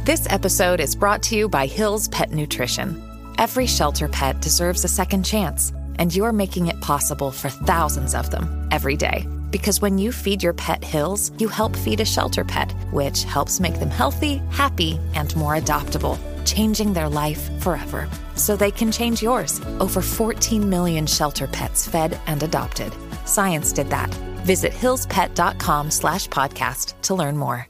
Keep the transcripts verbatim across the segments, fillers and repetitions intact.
This episode is brought to you by Hill's Pet Nutrition. Every shelter pet deserves a second chance, and you're making it possible for thousands of them every day. Because when you feed your pet Hill's, you help feed a shelter pet, which helps make them healthy, happy, and more adoptable, changing their life forever. So they can change yours. Over fourteen million shelter pets fed and adopted. Science did that. Visit hillspet.com slash podcast to learn more.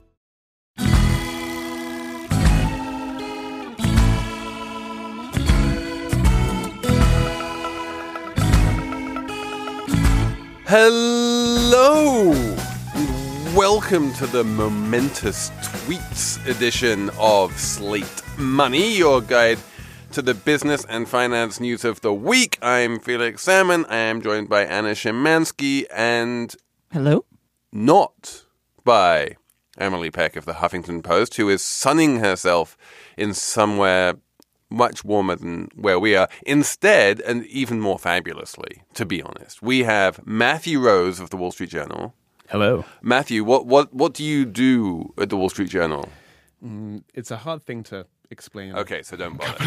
Hello! And welcome to the momentous tweets edition of Slate Money, your guide to the business and finance news of the week. I'm Felix Salmon. I am joined by Anna Szymanski and... Hello? Not by Emily Peck of the Huffington Post, who is sunning herself in somewhere much warmer than where we are. Instead, and even more fabulously, to be honest, we have Matthew Rose of the Wall Street Journal. Hello. Matthew, what, what, what do you do at the Wall Street Journal? Mm, it's a hard thing to explain. Okay, so don't bother.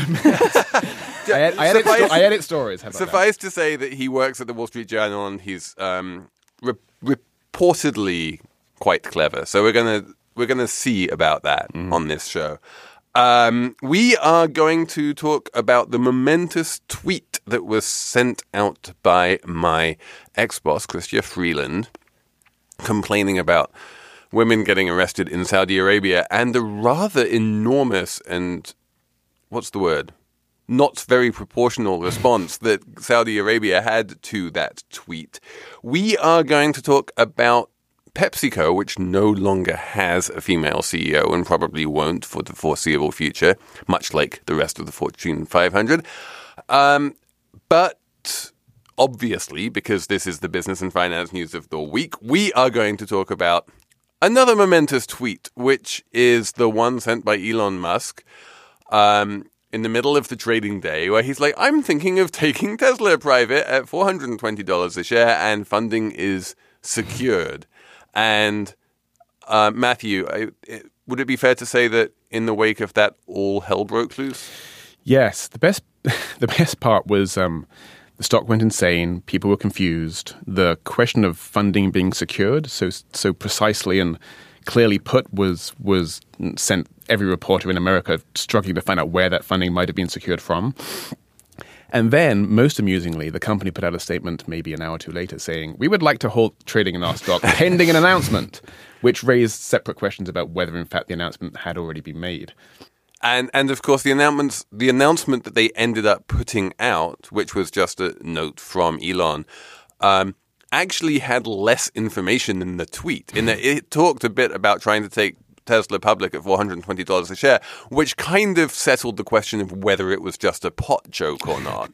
I, ed- I, edit sto- I edit stories. How about Suffice that? to say that he works at the Wall Street Journal and he's um, re- reportedly quite clever. So we're gonna we're gonna see about that mm. on this show. Um, we are going to talk about the momentous tweet that was sent out by my ex-boss, Chrystia Freeland, complaining about women getting arrested in Saudi Arabia and the rather enormous and, what's the word, not very proportional response that Saudi Arabia had to that tweet. We are going to talk about PepsiCo, which no longer has a female C E O and probably won't for the foreseeable future, much like the rest of the Fortune five hundred. Um, but obviously, because this is the business and finance news of the week, we are going to talk about another momentous tweet, which is the one sent by Elon Musk um, in the middle of the trading day, where he's like, I'm thinking of taking Tesla private at four hundred twenty dollars a share and funding is secured. And uh, Matthew, I, it, would it be fair to say that in the wake of that, all hell broke loose? Yes. The best the best part was um, the stock went insane. People were confused. The question of funding being secured so so precisely and clearly put was was sent every reporter in America struggling to find out where that funding might have been secured from. And then, most amusingly, the company put out a statement maybe an hour or two later saying, we would like to halt trading in our stock pending an announcement, which raised separate questions about whether, in fact, the announcement had already been made. And, and of course, the announcements, the announcement that they ended up putting out, which was just a note from Elon, um, actually had less information than the tweet. In that it talked a bit about trying to take Tesla public at four hundred twenty dollars a share, which kind of settled the question of whether it was just a pot joke or not.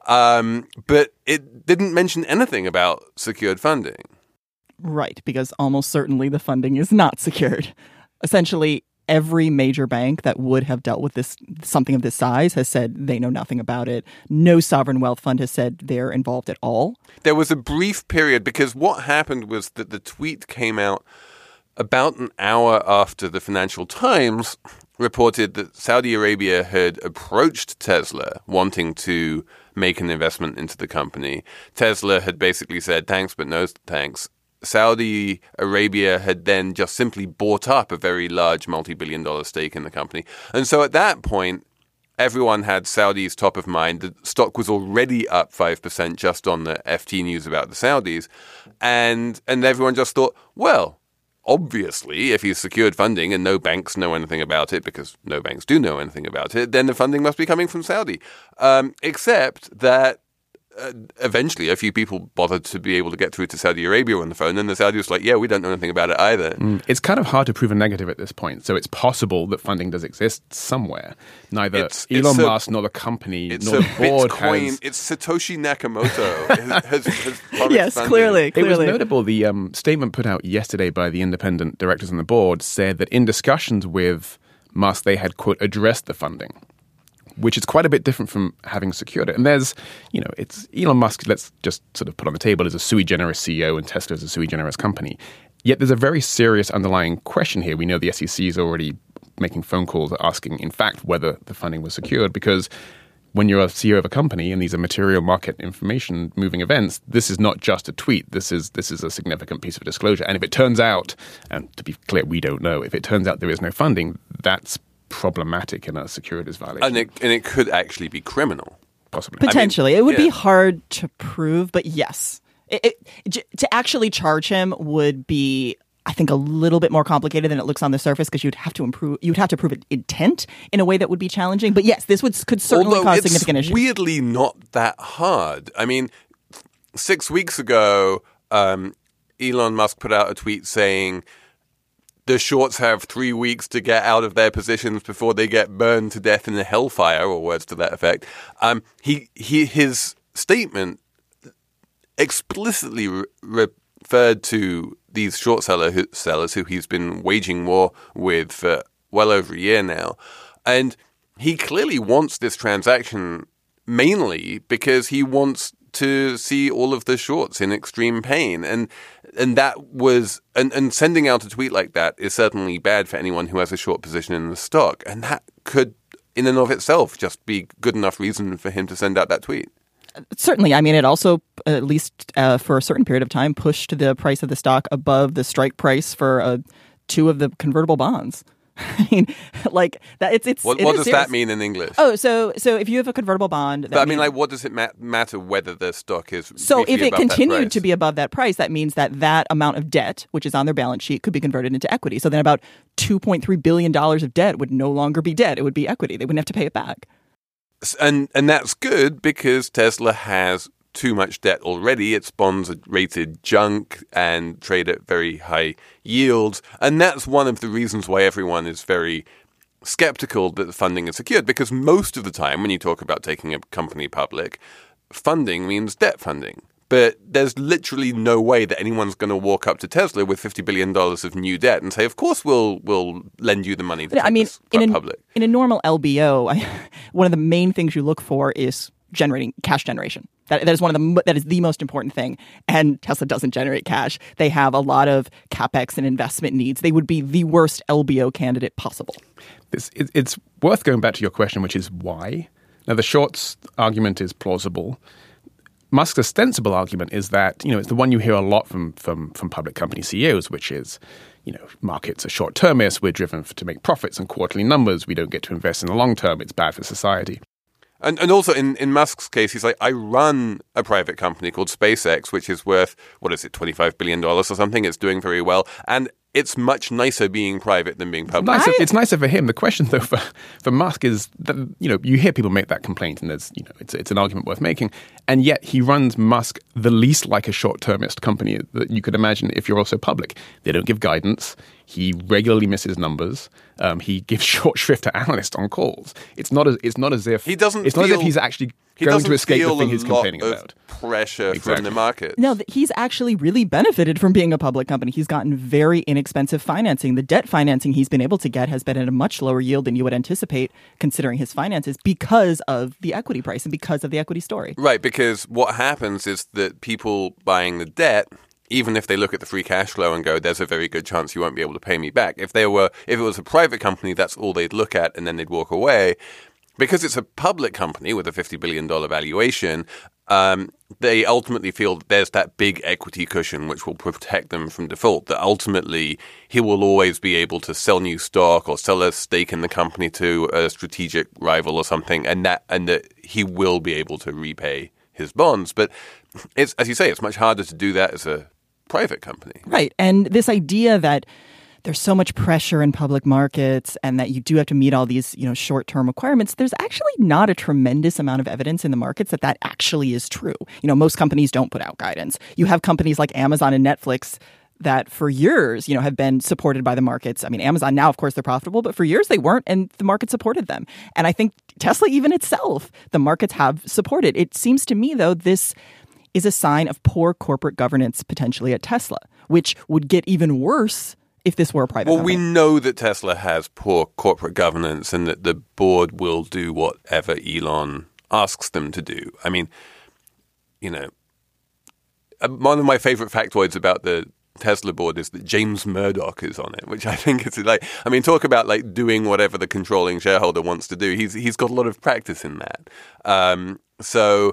Um, but it didn't mention anything about secured funding. Right, because almost certainly the funding is not secured. Essentially, every major bank that would have dealt with this, something of this size, has said they know nothing about it. No sovereign wealth fund has said they're involved at all. There was a brief period, because what happened was that the tweet came out about an hour after the Financial Times reported that Saudi Arabia had approached Tesla wanting to make an investment into the company. Tesla had basically said, thanks, but no thanks. Saudi Arabia had then just simply bought up a very large multi-billion dollar stake in the company. And so at that point, everyone had Saudis top of mind. The stock was already up five percent just on the F T news about the Saudis. And, and everyone just thought, well, obviously, if he's secured funding and no banks know anything about it, because no banks do know anything about it, then the funding must be coming from Saudi. Um, except that uh, eventually a few people bothered to be able to get through to Saudi Arabia on the phone, and the Saudi was like, yeah, we don't know anything about it either. Mm, it's kind of hard to prove a negative at this point. So it's possible that funding does exist somewhere. Neither it's, Elon it's Musk a, nor the company it's nor a the board Bitcoin, has... It's Satoshi Nakamoto. has, has, has yes, funding. clearly, clearly. It was notable. The um, statement put out yesterday by the independent directors on the board said that in discussions with Musk, they had, quote, addressed the funding, which is quite a bit different from having secured it. And there's, you know, it's Elon Musk, let's just sort of put on the table, as a sui generis C E O and Tesla is a sui generis company. Yet there's a very serious underlying question here. We know the S E C has already making phone calls asking, in fact, whether the funding was secured. Because when you're a C E O of a company and these are material market information moving events, this is not just a tweet. This is this is a significant piece of disclosure. And if it turns out, and to be clear, we don't know, if it turns out there is no funding, that's problematic in a securities violation. And it, and it could actually be criminal. Possibly. Potentially. I mean, it would yeah. be hard to prove, but yes. It, it, j- to actually charge him would be, I think, a little bit more complicated than it looks on the surface, because you'd have to improve, you'd have to prove intent in a way that would be challenging. But yes, this would could certainly Although cause it's significant issues. weirdly not that hard. I mean, six weeks ago, um, Elon Musk put out a tweet saying the shorts have three weeks to get out of their positions before they get burned to death in the hellfire, or words to that effect. Um, he he his statement explicitly re- referred to these short seller who, sellers who he's been waging war with for well over a year now. And he clearly wants this transaction mainly because he wants to see all of the shorts in extreme pain. And and that was and, and sending out a tweet like that is certainly bad for anyone who has a short position in the stock. And that could, in and of itself, just be good enough reason for him to send out that tweet. Certainly. I mean, it also, at least uh, for a certain period of time, pushed the price of the stock above the strike price for uh, two of the convertible bonds. I mean, like that. It's it's. What, it what is does serious. that mean in English? Oh, so so if you have a convertible bond, that But I mean, means, like, what does it ma- matter whether the stock is so briefly if it above that continued price? to be above that price, that means that that amount of debt, which is on their balance sheet, could be converted into equity. So then about two point three billion dollars of debt would no longer be debt; it would be equity. They wouldn't have to pay it back. And and that's good because Tesla has too much debt already. Its bonds are rated junk and trade at very high yields. And that's one of the reasons why everyone is very skeptical that the funding is secured, because most of the time when you talk about taking a company public, funding means debt funding. But there's literally no way that anyone's going to walk up to Tesla with fifty billion dollars of new debt and say, of course, we'll we'll lend you the money to take I mean, this in a, public. in a normal L B O, I, one of the main things you look for is generating cash generation. That, that is one of the that is the most important thing. And Tesla doesn't generate cash. They have a lot of capex and investment needs. They would be the worst L B O candidate possible. It's, it, it's worth going back to your question, which is why. Now, the shorts argument is plausible. Musk's ostensible argument is that, you know, it's the one you hear a lot from from, from public company C E Os, which is, you know, markets are short-termist. We're driven to make profits and quarterly numbers. We don't get to invest in the long term. It's bad for society. And and also in, in Musk's case, he's like, I run a private company called SpaceX, which is worth, what is it, twenty-five billion dollars or something. It's doing very well. And it's much nicer being private than being public. Nicer, it's nicer for him. The question, though, for, for Musk is that, you know, you hear people make that complaint, and there's, you know, it's it's an argument worth making. And yet he runs Musk the least like a short-termist company that you could imagine if you're also public. They don't give guidance. He regularly misses numbers. Um, he gives short shrift to analysts on calls. It's not as it's not as if He doesn't It's not as if feel- he's actually He going doesn't to escape the feel thing a he's lot complaining of about. pressure Exactly. from the market. No, th- he's actually really benefited from being a public company. He's gotten very inexpensive financing. The debt financing he's been able to get has been at a much lower yield than you would anticipate considering his finances because of the equity price and because of the equity story. Right, because what happens is that people buying the debt, even if they look at the free cash flow and go, there's a very good chance you won't be able to pay me back. If they were, if it was a private company, that's all they'd look at and then they'd walk away. Because it's a public company with a fifty billion dollars valuation, um, they ultimately feel that there's that big equity cushion which will protect them from default, that ultimately he will always be able to sell new stock or sell a stake in the company to a strategic rival or something, and that and that he will be able to repay his bonds. But it's, as you say, it's much harder to do that as a private company. Right. And this idea that there's so much pressure in public markets and that you do have to meet all these, you know, short-term requirements, there's actually not a tremendous amount of evidence in the markets that that actually is true. You know, most companies don't put out guidance. You have companies like Amazon and Netflix that for years, you know, have been supported by the markets. I mean, Amazon now, of course, they're profitable, but for years they weren't, and the market supported them. And I think Tesla even itself, the markets have supported. It seems to me, though, this is a sign of poor corporate governance potentially at Tesla, which would get even worse if this were a private Well, company. we know that Tesla has poor corporate governance and that the board will do whatever Elon asks them to do. I mean, you know, one of my favorite factoids about the Tesla board is that James Murdoch is on it, which I think is like, I mean, talk about like doing whatever the controlling shareholder wants to do. He's he's got a lot of practice in that. Um, so,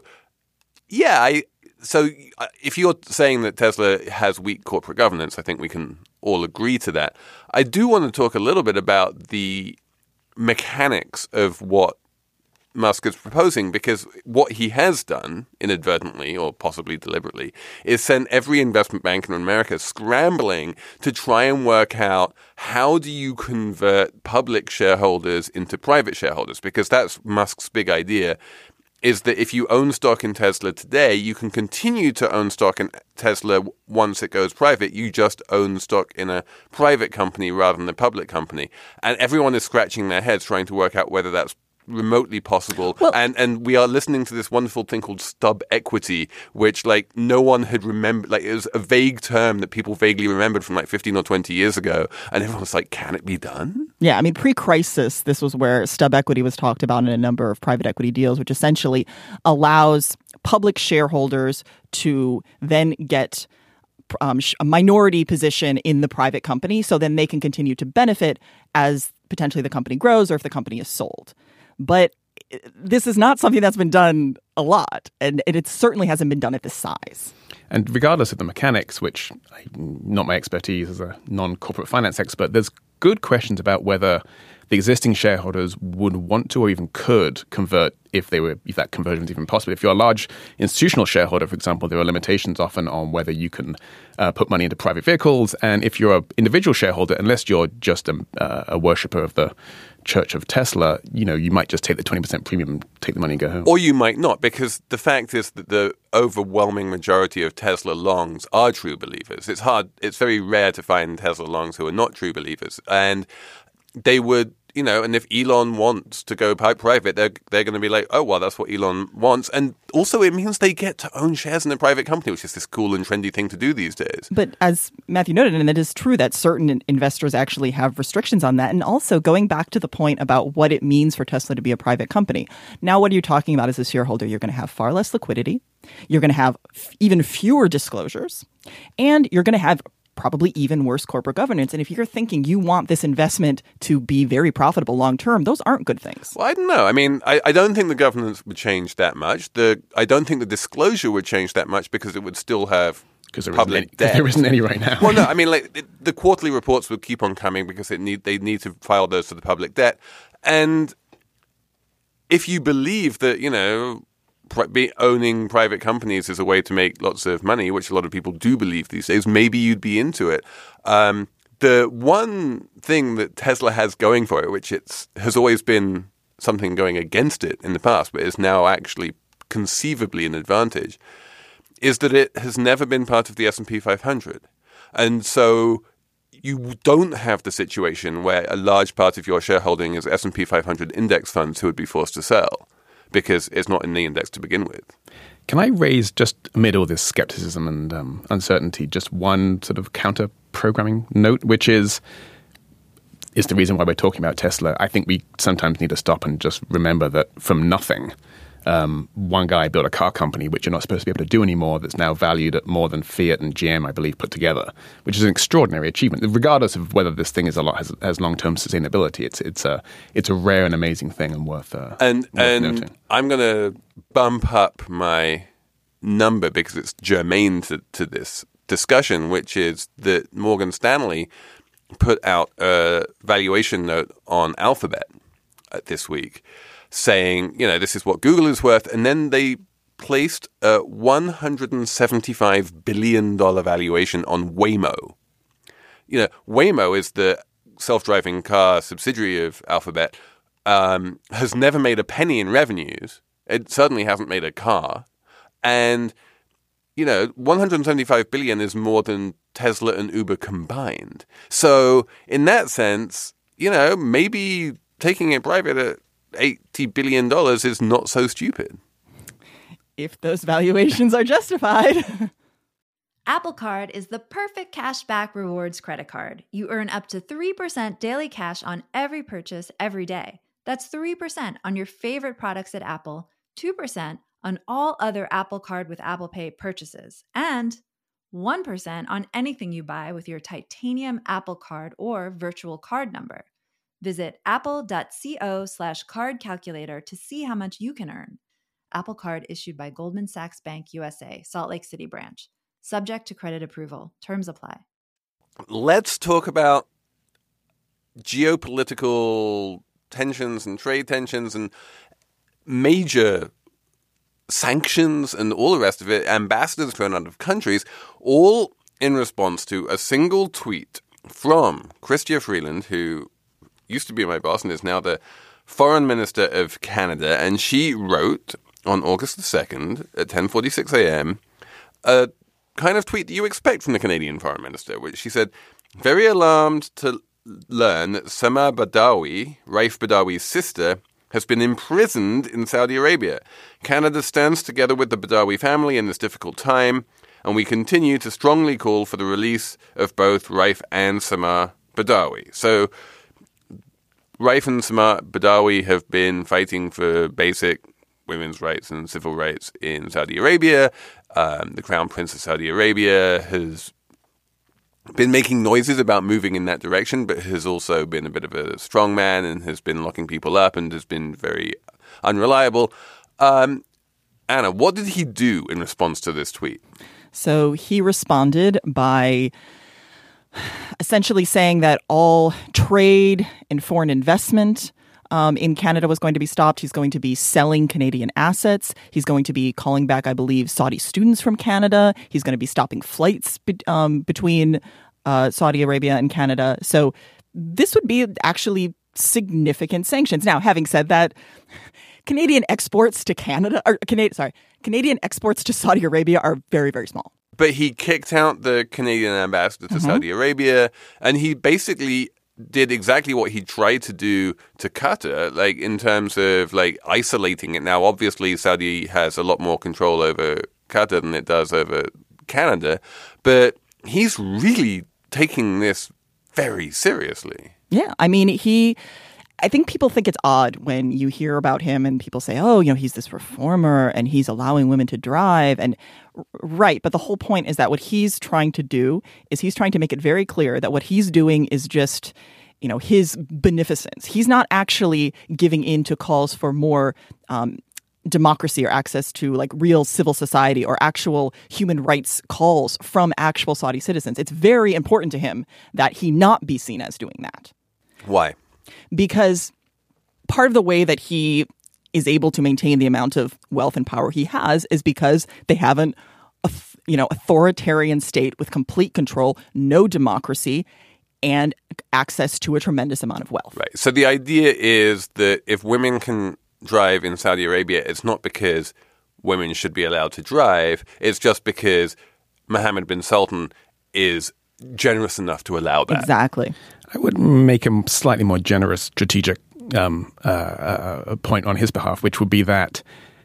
yeah, I so if you're saying that Tesla has weak corporate governance, I think we can all agree to that. I do want to talk a little bit about the mechanics of what Musk is proposing, because what he has done inadvertently or possibly deliberately is send every investment bank in America scrambling to try and work out how do you convert public shareholders into private shareholders, because that's Musk's big idea, is that if you own stock in Tesla today, you can continue to own stock in Tesla once it goes private. You just own stock in a private company rather than a public company. And everyone is scratching their heads trying to work out whether that's remotely possible. Well, and and we are listening to this wonderful thing called stub equity, which like no one had remembered. Like it was a vague term that people vaguely remembered from like fifteen or twenty years ago, and everyone was like, can it be done? Yeah, I mean, pre-crisis, this was where stub equity was talked about in a number of private equity deals, which essentially allows public shareholders to then get um, a minority position in the private company, so then they can continue to benefit as potentially the company grows or if the company is sold. But this is not something that's been done a lot, and it certainly hasn't been done at this size. And regardless of the mechanics, which not my expertise as a non-corporate finance expert, there's good questions about whether the existing shareholders would want to or even could convert if they were if that conversion was even possible. If you're a large institutional shareholder, for example, there are limitations often on whether you can uh, put money into private vehicles. And if you're an individual shareholder, unless you're just a, uh, a worshipper of the Church of Tesla, you know, you might just take the twenty percent premium and take the money and go home. Or you might not, because the fact is that the overwhelming majority of Tesla longs are true believers. It's hard, it's very rare to find Tesla longs who are not true believers. And they would, you know, and if Elon wants to go private, they're, they're going to be like, oh, well, that's what Elon wants. And also it means they get to own shares in a private company, which is this cool and trendy thing to do these days. But as Matthew noted, and it is true that certain investors actually have restrictions on that. And also going back to the point about what it means for Tesla to be a private company. Now, what you're talking about as a shareholder, you're going to have far less liquidity. You're going to have f- even fewer disclosures. And you're going to have probably even worse corporate governance. And if you're thinking you want this investment to be very profitable long term, those aren't good things. Well, I don't know. I mean, I, I don't think the governance would change that much. The I don't think the disclosure would change that much because it would still have there public isn't debt. Any, there isn't any right now. Well, no, I mean, like it, the quarterly reports would keep on coming because it need they need to file those for the public debt. And if you believe that, you know, Be owning private companies is a way to make lots of money, which a lot of people do believe these days, maybe you'd be into it. Um, the one thing that Tesla has going for it, which it's has always been something going against it in the past, but is now actually conceivably an advantage, is that it has never been part of the S and P five hundred. And so you don't have the situation where a large part of your shareholding is S and P five hundred index funds who would be forced to sell, because it's not in the index to begin with. Can I raise, just amid all this skepticism and um, uncertainty, just one sort of counter-programming note, which is is the reason why we're talking about Tesla. I think we sometimes need to stop and just remember that from nothing, um, one guy built a car company, which you're not supposed to be able to do anymore, that's now valued at more than Fiat and G M, I believe, put together, which is an extraordinary achievement. Regardless of whether this thing is a lot has, has long-term sustainability, it's it's a it's a rare and amazing thing and worth uh, and worth and noting. I'm going to bump up my number because it's germane to, to this discussion, which is that Morgan Stanley put out a valuation note on Alphabet this week, saying, you know, this is what Google is worth. And then they placed a one hundred seventy-five billion dollars valuation on Waymo. You know, Waymo is the self-driving car subsidiary of Alphabet, um, has never made a penny in revenues. It certainly hasn't made a car. And, you know, one hundred seventy-five billion dollars is more than Tesla and Uber combined. So in that sense, you know, maybe taking it private at eighty billion dollars is not so stupid. If those valuations are justified. Apple Card is the perfect cashback rewards credit card. You earn up to three percent daily cash on every purchase every day. That's three percent on your favorite products at Apple, two percent on all other Apple Card with Apple Pay purchases, and one percent on anything you buy with your titanium Apple Card or virtual card number. Visit apple.co slash card calculator to see how much you can earn. Apple Card issued by Goldman Sachs Bank U S A, Salt Lake City branch. Subject to credit approval. Terms apply. Let's talk about geopolitical tensions and trade tensions and major sanctions and all the rest of it, ambassadors thrown out of countries, all in response to a single tweet from Chrystia Freeland, who used to be my boss and is now the foreign minister of Canada. And she wrote on August the second at ten forty-six a.m. a kind of tweet that you expect from the Canadian foreign minister, which she said, very alarmed to learn that Sama Badawi, Raif Badawi's sister, has been imprisoned in Saudi Arabia. Canada stands together with the Badawi family in this difficult time, and we continue to strongly call for the release of both Raif and Sama Badawi. So Raif and Sama Badawi have been fighting for basic women's rights and civil rights in Saudi Arabia. Um, the Crown Prince of Saudi Arabia has been making noises about moving in that direction, but has also been a bit of a strong man and has been locking people up and has been very unreliable. Um, Anna, what did he do in response to this tweet? So he responded by essentially saying that all trade and foreign investment um, in Canada was going to be stopped. He's going to be selling Canadian assets. He's going to be calling back, I believe, Saudi students from Canada. He's going to be stopping flights be- um, between uh, Saudi Arabia and Canada. So this would be actually significant sanctions. Now, having said that, Canadian exports to Canada, or Canadian, sorry, Canadian exports to Saudi Arabia are very, very small. But he kicked out the Canadian ambassador to mm-hmm. Saudi Arabia, and he basically did exactly what he tried to do to Qatar, like in terms of like isolating it. Now, obviously, Saudi has a lot more control over Qatar than it does over Canada, but he's really taking this very seriously. Yeah, I mean, he... I think people think it's odd when you hear about him and people say, oh, you know, he's this reformer and he's allowing women to drive. And right. But the whole point is that what he's trying to do is he's trying to make it very clear that what he's doing is just, you know, his beneficence. He's not actually giving in to calls for more um, democracy or access to like real civil society or actual human rights calls from actual Saudi citizens. It's very important to him that he not be seen as doing that. Why? Because part of the way that he is able to maintain the amount of wealth and power he has is because they have an, you know, authoritarian state with complete control, no democracy, and access to a tremendous amount of wealth. Right. So the idea is that if women can drive in Saudi Arabia, it's not because women should be allowed to drive. It's just because Mohammed bin Sultan is generous enough to allow that. Exactly. I would make a slightly more generous strategic um, uh, uh, point on his behalf, which would be that,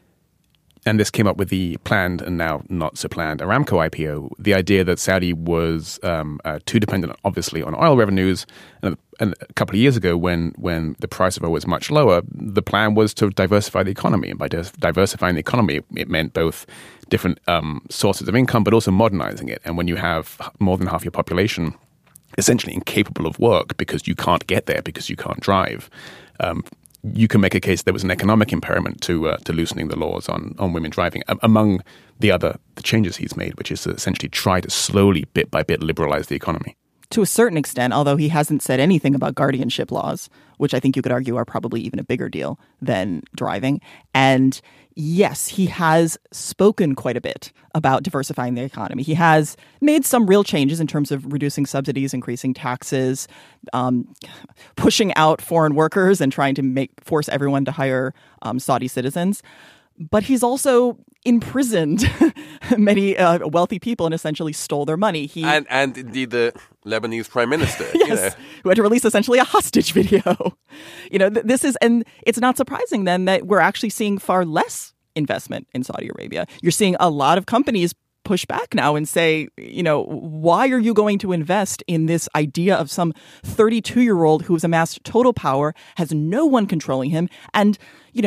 and this came up with the planned and now not so planned Aramco I P O, the idea that Saudi was um, uh, too dependent, obviously, on oil revenues. And, and a couple of years ago, when when the price of oil was much lower, the plan was to diversify the economy. And by dis- diversifying the economy, it meant both different um, sources of income, but also modernizing it. And when you have more than half your population essentially incapable of work because you can't get there, because you can't drive, um, you can make a case there was an economic impairment to uh, to loosening the laws on, on women driving, um, among the other the changes he's made, which is to essentially try to slowly, bit by bit, liberalize the economy. To a certain extent, although he hasn't said anything about guardianship laws, which I think you could argue are probably even a bigger deal than driving. And yes, he has spoken quite a bit about diversifying the economy. He has made some real changes in terms of reducing subsidies, increasing taxes, um, pushing out foreign workers and trying to make force everyone to hire um, Saudi citizens. But he's also imprisoned many uh, wealthy people and essentially stole their money. He and and indeed the Lebanese prime minister, yes, you know. who had to release essentially a hostage video. You know, th- this is, and it's not surprising then that we're actually seeing far less investment in Saudi Arabia. You're seeing a lot of companies push back now and say, you know, why are you going to invest in this idea of some thirty-two-year-old who has amassed total power, has no one controlling him, and, you know,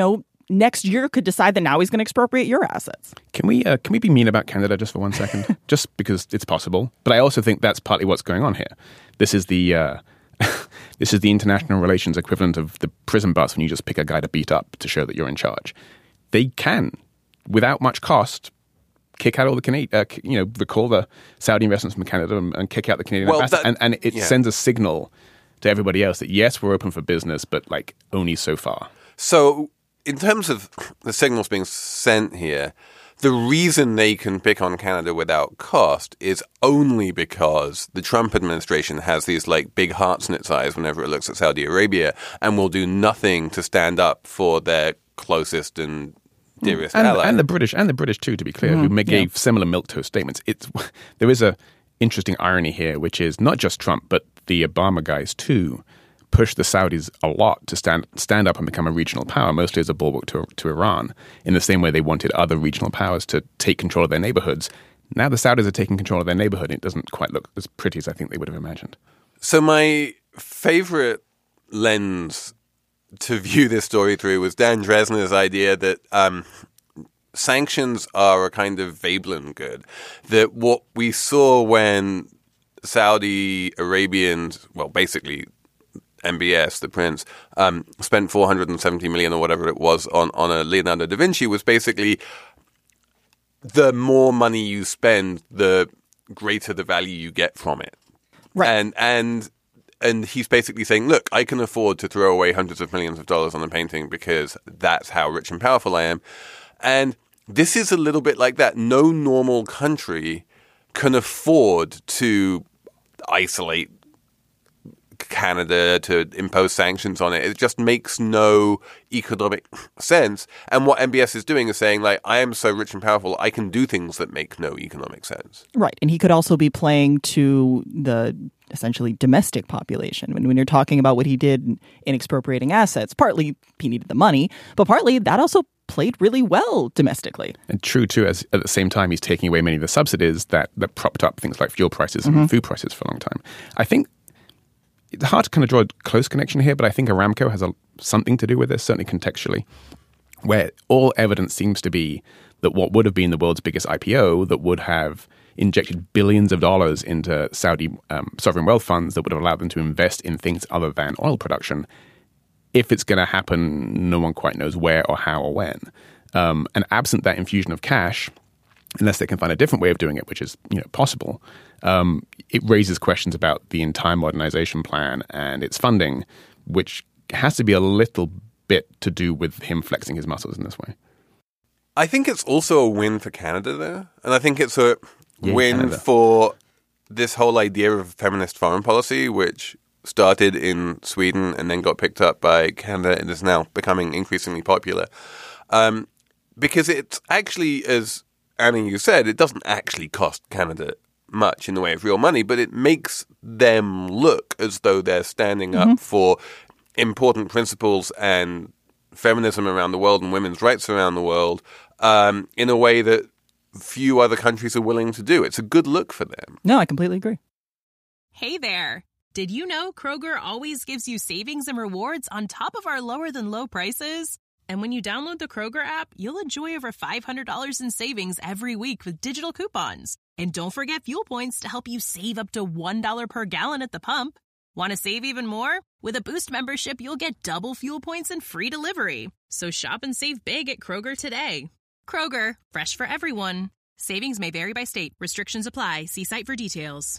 next year could decide that now he's going to expropriate your assets. Can we uh, can we be mean about Canada just for one second? Just because it's possible. But I also think that's partly what's going on here. This is the uh, this is the international relations equivalent of the prison bus when you just pick a guy to beat up to show that you're in charge. They can, without much cost, kick out all the Canadian, uh, you know, recall the Saudi investments from Canada and, and kick out the Canadian well, ambassador. That, and, and it yeah. sends a signal to everybody else that, yes, we're open for business, but like only so far. So in terms of the signals being sent here, the reason they can pick on Canada without cost is only because the Trump administration has these like big hearts in its eyes whenever it looks at Saudi Arabia and will do nothing to stand up for their closest and dearest and, ally. And the British, and the British too, to be clear, mm-hmm. who gave yeah. similar milquetoast statements. It's there is a interesting irony here, which is not just Trump, but the Obama guys too pushed the Saudis a lot to stand stand up and become a regional power, mostly as a bulwark to, to Iran, in the same way they wanted other regional powers to take control of their neighborhoods. Now the Saudis are taking control of their neighborhood, and it doesn't quite look as pretty as I think they would have imagined. So my favorite lens to view this story through was Dan Dresner's idea that um, sanctions are a kind of Veblen good, that what we saw when Saudi Arabians, well, basically M B S, the prince, um, spent four hundred seventy million or whatever it was on, on a Leonardo da Vinci was basically the more money you spend, the greater the value you get from it. Right. And, and, and he's basically saying, look, I can afford to throw away hundreds of millions of dollars on a painting because that's how rich and powerful I am. And this is a little bit like that. No normal country can afford to isolate Canada, to impose sanctions on it. It just makes no economic sense. And what M B S is doing is saying, like, I am so rich and powerful, I can do things that make no economic sense. Right. And he could also be playing to the essentially domestic population. When, when you're talking about what he did in expropriating assets, partly he needed the money, but partly that also played really well domestically. And true, too, as at the same time, he's taking away many of the subsidies that, that propped up things like fuel prices and mm-hmm. food prices for a long time. I think it's hard to kind of draw a close connection here, but I think Aramco has a, something to do with this, certainly contextually, where all evidence seems to be that what would have been the world's biggest I P O that would have injected billions of dollars into Saudi um, sovereign wealth funds that would have allowed them to invest in things other than oil production. If it's going to happen, no one quite knows where or how or when. Um, and absent that infusion of cash, unless they can find a different way of doing it, which is you know possible, um, it raises questions about the entire modernization plan and its funding, which has to be a little bit to do with him flexing his muscles in this way. I think it's also a win for Canada, though. And I think it's a yeah, win Canada. for this whole idea of feminist foreign policy, which started in Sweden and then got picked up by Canada and is now becoming increasingly popular. Um, because it's actually, as Anna, you said, it doesn't actually cost Canada much in the way of real money, but it makes them look as though they're standing mm-hmm. up for important principles and feminism around the world and women's rights around the world um, in a way that few other countries are willing to do. It's a good look for them. No, I completely agree. Hey there. Did you know Kroger always gives you savings and rewards on top of our lower than low prices? And when you download the Kroger app, you'll enjoy over five hundred dollars in savings every week with digital coupons. And don't forget fuel points to help you save up to one dollar per gallon at the pump. Want to save even more? With a Boost membership, you'll get double fuel points and free delivery. So shop and save big at Kroger today. Kroger, fresh for everyone. Savings may vary by state. Restrictions apply. See site for details.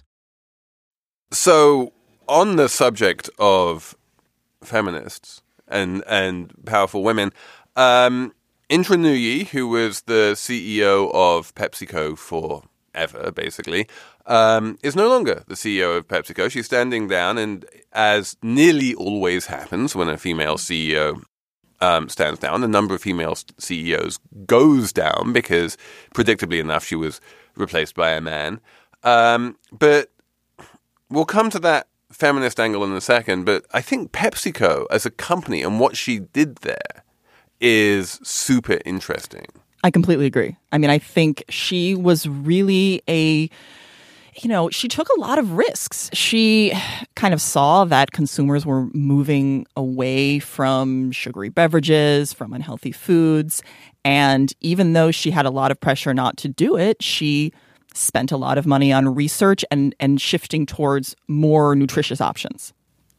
So, on the subject of feminists and and powerful women, um, Indra Nooyi, who was the C E O of PepsiCo forever, basically, um, is no longer the C E O of PepsiCo. She's standing down, and as nearly always happens when a female C E O um, stands down, the number of female C E Os goes down because, predictably enough, she was replaced by a man. Um, but we'll come to that feminist angle in a second, but I think PepsiCo as a company and what she did there is super interesting. I completely agree. I mean, I think she was really a you know, she took a lot of risks. She kind of saw that consumers were moving away from sugary beverages, from unhealthy foods. And even though she had a lot of pressure not to do it, she spent a lot of money on research and, and shifting towards more nutritious options.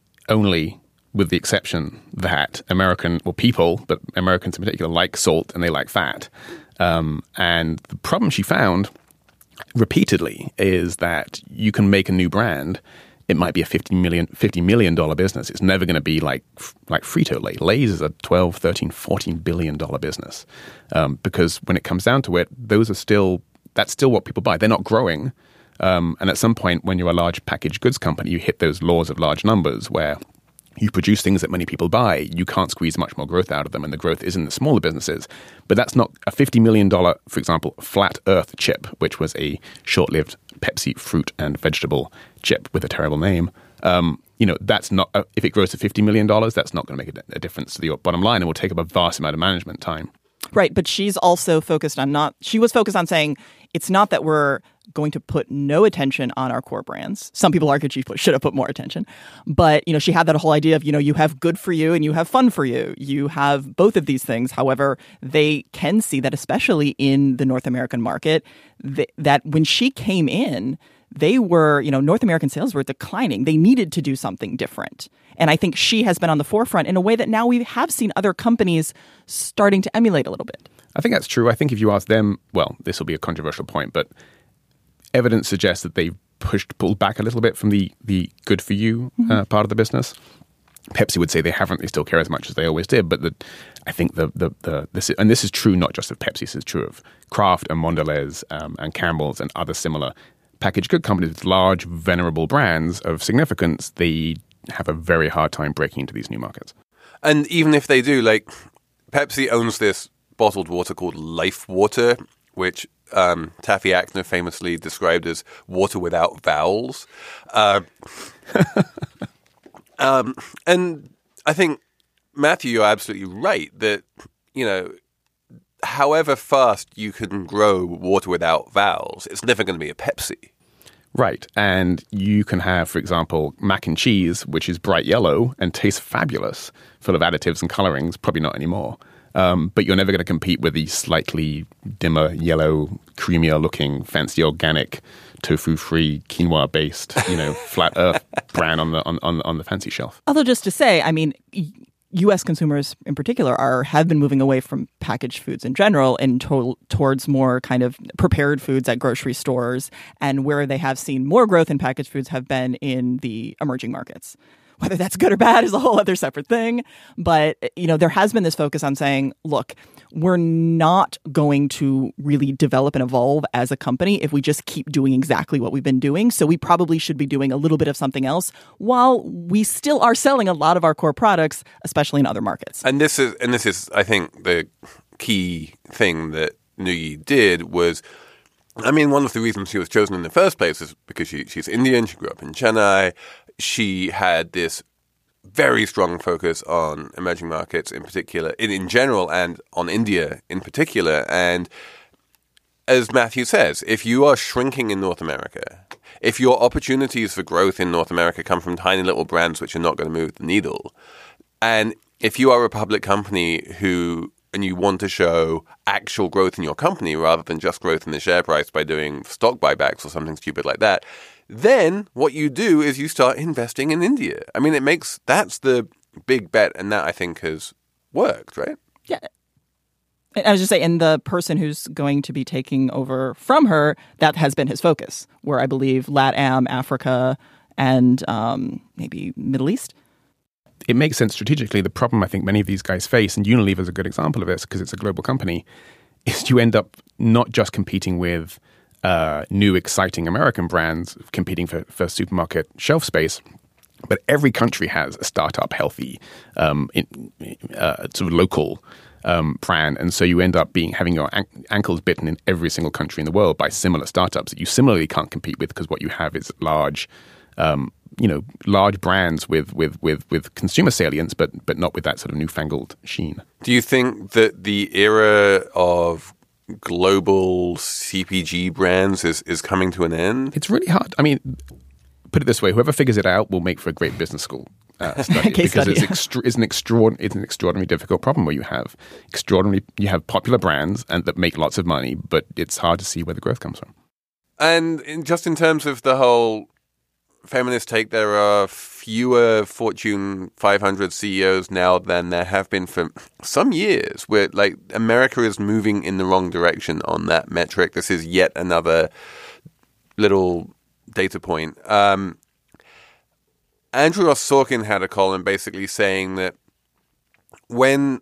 Only with the exception that American, well, people, but Americans in particular, like salt and they like fat. Um, and the problem she found repeatedly is that you can make a new brand. It might be a fifty million dollars fifty million dollars business. It's never going to be like like Frito-Lay. Lay's is a twelve, thirteen, fourteen billion dollars business. Um, because when it comes down to it, those are still, that's still what people buy. They're not growing. Um, and at some point, when you're a large packaged goods company, you hit those laws of large numbers where you produce things that many people buy. You can't squeeze much more growth out of them, and the growth is in the smaller businesses. But that's not a fifty million dollars, for example, Flat Earth chip, which was a short-lived Pepsi fruit and vegetable chip with a terrible name. Um, you know, that's not, uh, if it grows to fifty million dollars, that's not going to make a, a difference to the bottom line and will take up a vast amount of management time. Right, but she's also focused on not, she was focused on saying, it's not that we're going to put no attention on our core brands. Some people argue she should have put more attention. But, you know, she had that whole idea of, you know, you have good for you and you have fun for you. You have both of these things. However, they can see that, especially in the North American market, th- that when she came in, they were, you know, North American sales were declining. They needed to do something different. And I think she has been on the forefront in a way that now we have seen other companies starting to emulate a little bit. I think that's true. I think if you ask them, well, this will be a controversial point, but evidence suggests that they've pushed, pulled back a little bit from the the good for you mm-hmm. uh, part of the business. Pepsi would say they haven't. They still care as much as they always did. But the, I think the the the this is, and this is true not just of Pepsi. This is true of Kraft and Mondelez um, and Campbell's and other similar packaged good companies with large, venerable brands of significance. They have a very hard time breaking into these new markets. And even if they do, like Pepsi owns this bottled water called Life Water, which um, Taffy Ackner famously described as water without vowels. Uh, um, and I think, Matthew, you're absolutely right that, you know, however fast you can grow water without vowels, it's never going to be a Pepsi. Right. And you can have, for example, mac and cheese, which is bright yellow and tastes fabulous, full of additives and colorings, probably not anymore. Um, but you're never going to compete with the slightly dimmer, yellow, creamier looking, fancy organic, tofu-free, quinoa-based, you know, flat earth brand on the on, on, on the fancy shelf. Although just to say, I mean, U S consumers in particular are have been moving away from packaged foods in general and to, towards more kind of prepared foods at grocery stores. And where they have seen more growth in packaged foods have been in the emerging markets. Whether that's good or bad is a whole other separate thing. But, you know, there has been this focus on saying, look, we're not going to really develop and evolve as a company if we just keep doing exactly what we've been doing. So we probably should be doing a little bit of something else while we still are selling a lot of our core products, especially in other markets. And this is, and this is, I think, the key thing that Nuyi did was, I mean, one of the reasons she was chosen in the first place is because she, she's Indian. She grew up in Chennai. She had this very strong focus on emerging markets in particular, in, in general, and on India in particular. And as Matthew says, if you are shrinking in North America, if your opportunities for growth in North America come from tiny little brands which are not going to move the needle, and if you are a public company who and you want to show actual growth in your company rather than just growth in the share price by doing stock buybacks or something stupid like that, then what you do is you start investing in India. I mean, it makes, that's the big bet, and that I think has worked, right? Yeah. I was just saying, and the person who's going to be taking over from her, that has been his focus, where I believe LatAm, Africa, and um, maybe Middle East. It makes sense strategically. The problem I think many of these guys face, and Unilever is a good example of this because it's a global company, is you end up not just competing with uh, new, exciting American brands competing for, for supermarket shelf space, but every country has a startup, healthy, um, in, uh, sort of local um, brand. And so you end up being having your an- ankles bitten in every single country in the world by similar startups that you similarly can't compete with because what you have is large um you know, large brands with, with, with, with consumer salience, but but not with that sort of newfangled sheen. Do you think that the era of global C P G brands is, is coming to an end? It's really hard. I mean, put it this way: whoever figures it out will make for a great business school uh, study Case because study. it's, extra- it's an extraordinary, it's an extraordinarily difficult problem where you have extraordinary, you have popular brands and that make lots of money, but it's hard to see where the growth comes from. And in, just in terms of the whole feminist take, there are fewer Fortune five hundred C E Os now than there have been for some years, where like America is moving in the wrong direction on that metric. This is yet another little data point. Um, Andrew Ross Sorkin had a column basically saying that when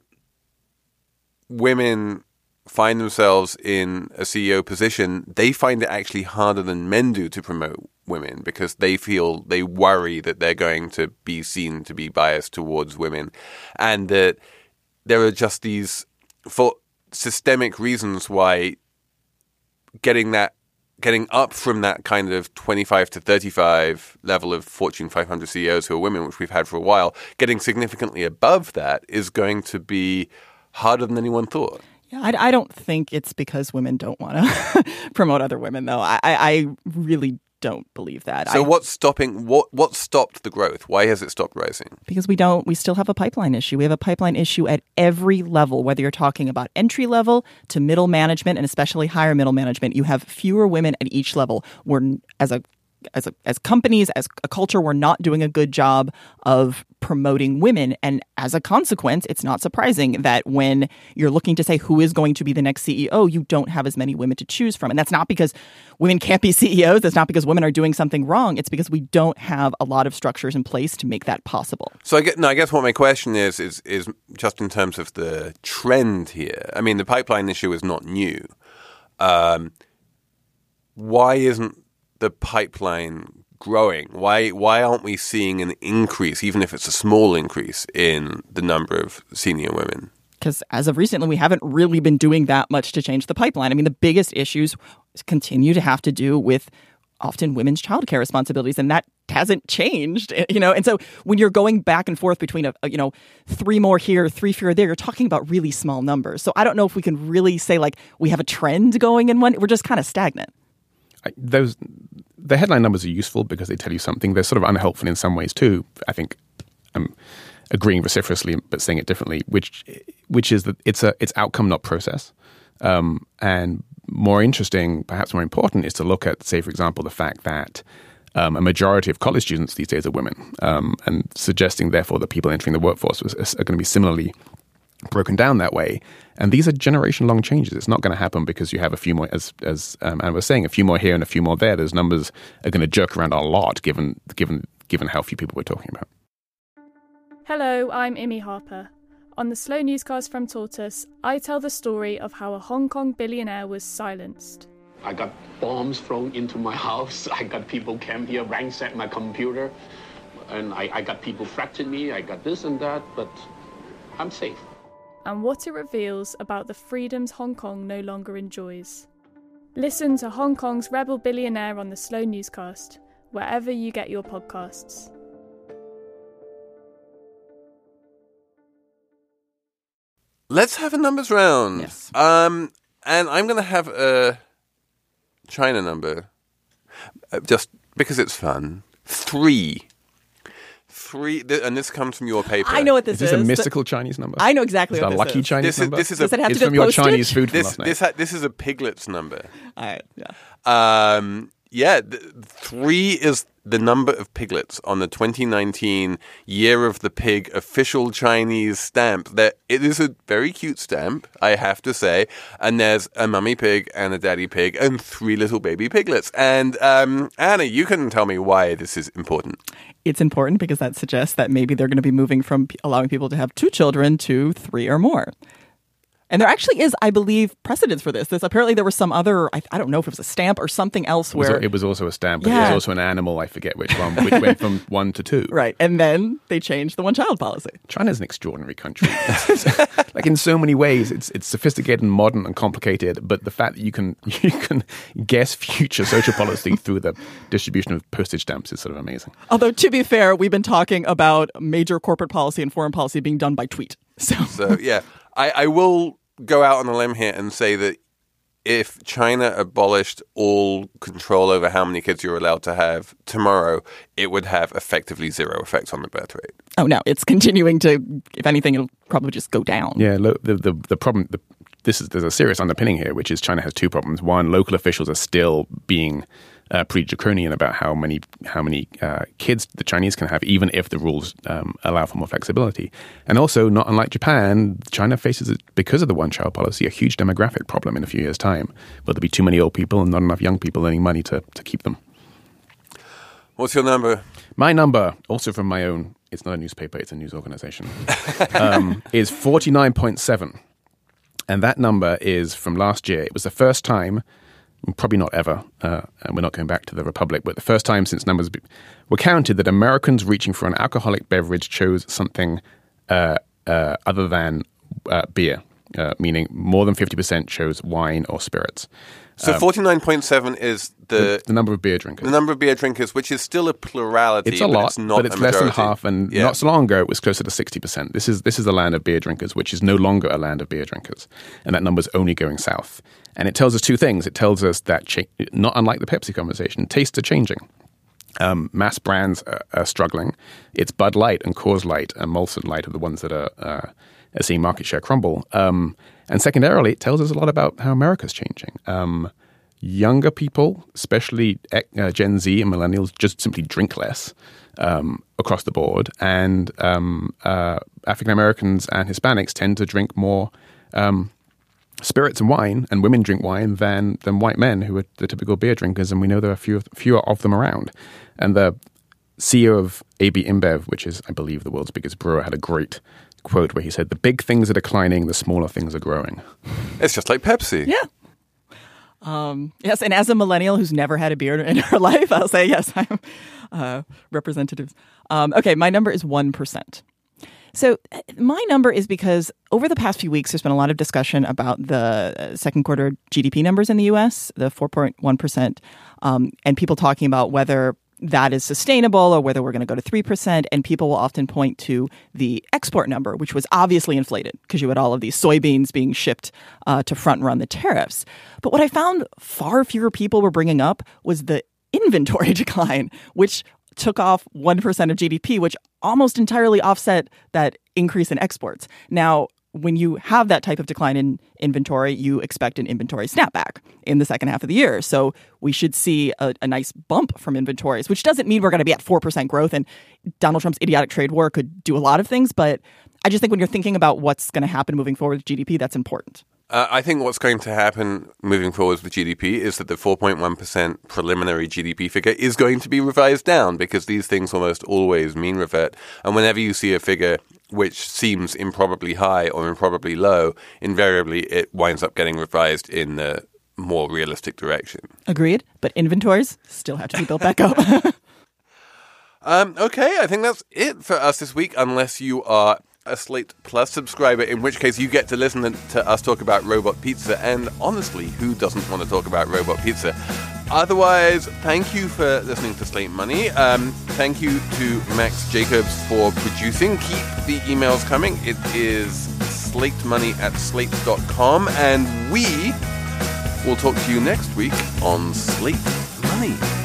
women find themselves in a C E O position, they find it actually harder than men do to promote women because they feel, they worry that they're going to be seen to be biased towards women, and that there are just these for systemic reasons why getting that getting up from that kind of twenty-five to thirty-five level of Fortune five hundred C E Os who are women, which we've had for a while, getting significantly above that is going to be harder than anyone thought. Yeah, I, I don't think it's because women don't want to promote other women, though. I, I really don't believe that. So I, what's stopping? What what stopped the growth? Why has it stopped rising? Because we don't. We still have a pipeline issue. We have a pipeline issue at every level, whether you're talking about entry level to middle management and especially higher middle management. You have fewer women at each level. We're as a as a, as companies, as a culture, we're not doing a good job of promoting women. And as a consequence, it's not surprising that when you're looking to say who is going to be the next C E O, you don't have as many women to choose from. And that's not because women can't be C E Os. That's not because women are doing something wrong. It's because we don't have a lot of structures in place to make that possible. So I get, no, I guess what my question is, is, is just in terms of the trend here. I mean, the pipeline issue is not new. Um, why isn't the pipeline growing? Why why aren't we seeing an increase, even if it's a small increase, in the number of senior women? Because as of recently, we haven't really been doing that much to change the pipeline. I mean, the biggest issues continue to have to do with often women's childcare responsibilities, and that hasn't changed, you know. And so when you're going back and forth between a, a you know three more here, three fewer there, you're talking about really small numbers. So I don't know if we can really say like we have a trend going in one. We're just kind of stagnant. Those the headline numbers are useful because they tell you something. They're sort of unhelpful in some ways too. I think I'm agreeing vociferously, but saying it differently, which which is that it's a it's outcome, not process. Um, and more interesting, perhaps more important, is to look at, say, for example, the fact that um, a majority of college students these days are women, um, and suggesting therefore that people entering the workforce are going to be similarly broken down that way. And these are generation-long changes. It's not going to happen because you have a few more, as as um, Anna was saying, a few more here and a few more there. Those numbers are going to jerk around a lot, given given given how few people we're talking about. Hello, I'm Imi Harper. On the Slow Newscast from Tortoise, I tell the story of how a Hong Kong billionaire was silenced. I got bombs thrown into my house. I got people came here, ransacked my computer, and I, I got people threatening me. I got this and that, but I'm safe. And what it reveals about the freedoms Hong Kong no longer enjoys. Listen to Hong Kong's rebel billionaire on the Slow Newscast, wherever you get your podcasts. Let's have a numbers round. Yes. Um, and I'm going to have a China number, uh, just because it's fun. Three. Three, th- and this comes from your paper. I know what this Is is. this a mystical Chinese number? I know exactly is what that a this lucky is. Chinese This is- number? this is Does a- it have it's to do from with your postage? Chinese food from This last night. this ha- this is a piglets number. All right, yeah. Um, yeah, th- three is the number of piglets on the twenty nineteen Year of the Pig official Chinese stamp. That it is a very cute stamp, I have to say. And there's a mummy pig and a daddy pig and three little baby piglets. And um, Anna, you can tell me why this is important. It's important because that suggests that maybe they're going to be moving from p- allowing people to have two children to three or more. And there actually is, I believe, precedence for this. This apparently there was some other, I, I don't know if it was a stamp or something else It was, where... it was also a stamp, but it Yeah. was also an animal, I forget which one, which went from one to two. Right. And then they changed the one-child policy. China's an extraordinary country. Like in so many ways, it's it's sophisticated and modern and complicated, but the fact that you can you can guess future social policy through the distribution of postage stamps is sort of amazing. Although, to be fair, we've been talking about major corporate policy and foreign policy being done by tweet. So, So, yeah, I, I will go out on a limb here and say that if China abolished all control over how many kids you're allowed to have tomorrow, it would have effectively zero effect on the birth rate. Oh, no, it's continuing to, if anything, it'll probably just go down. Yeah, lo- the, the, the problem, the, this is, there's a serious underpinning here, which is China has two problems. One, local officials are still being Uh, pretty draconian about how many how many uh, kids the Chinese can have, even if the rules um, allow for more flexibility. And also, not unlike Japan, China faces, because of the one-child policy, a huge demographic problem in a few years' time. Will there be too many old people and not enough young people earning money to, to keep them? What's your number? My number, also from my own, it's not a newspaper, it's a news organization, um, is forty-nine point seven. And that number is from last year. It was the first time, probably not ever, uh, and we're not going back to the Republic, but the first time since numbers be- were counted that Americans reaching for an alcoholic beverage chose something uh, uh, other than uh, beer, uh, meaning more than fifty percent chose wine or spirits. So um, forty-nine point seven is the, the the number of beer drinkers. The number of beer drinkers, which is still a plurality. It's a but lot, it's not but it's a less than majority. half. And yeah. not so long ago, it was closer to sixty percent. This is this is the land of beer drinkers, which is no longer a land of beer drinkers, and that number's only going south. And it tells us two things. It tells us that, cha- not unlike the Pepsi conversation, tastes are changing. Um, mass brands are, are struggling. It's Bud Light and Coors Light and Molson Light are the ones that are, uh, are seeing market share crumble. Um, and secondarily, it tells us a lot about how America's changing. Um, younger people, especially uh, Gen Z and millennials, just simply drink less um, across the board. And um, uh, African Americans and Hispanics tend to drink more um spirits and wine, and women drink wine than than white men, who are the typical beer drinkers, and we know there are fewer, fewer of them around. And the C E O of A B InBev, which is, I believe, the world's biggest brewer, had a great quote where he said, "The big things are declining, the smaller things are growing." It's just like Pepsi. Yeah. Um, yes, and as a millennial who's never had a beer in her life, I'll say, yes, I'm uh, representative. Um, okay, my number is one percent. So my number is because over the past few weeks, there's been a lot of discussion about the second quarter G D P numbers in the U S, the four point one percent, um, and people talking about whether that is sustainable or whether we're going to go to three percent. And people will often point to the export number, which was obviously inflated because you had all of these soybeans being shipped uh, to front run the tariffs. But what I found far fewer people were bringing up was the inventory decline, which took off one percent of G D P, which almost entirely offset that increase in exports. Now, when you have that type of decline in inventory, you expect an inventory snapback in the second half of the year. So we should see a, a nice bump from inventories, which doesn't mean we're going to be at four percent growth. And Donald Trump's idiotic trade war could do a lot of things. But I just think when you're thinking about what's going to happen moving forward with G D P, that's important. Uh, I think what's going to happen moving forward with G D P is that the four point one percent preliminary G D P figure is going to be revised down because these things almost always mean revert. And whenever you see a figure which seems improbably high or improbably low, invariably it winds up getting revised in the more realistic direction. Agreed. But inventories still have to be built back up. um, okay, I think that's it for us this week, unless you are a Slate Plus subscriber, in which case you get to listen to us talk about robot pizza. And honestly, who doesn't want to talk about robot pizza? Otherwise, thank you for listening to Slate Money. Um, thank you to Max Jacobs for producing. Keep the emails coming. It is slatemoney at slate dot com. And we will talk to you next week on Slate Money.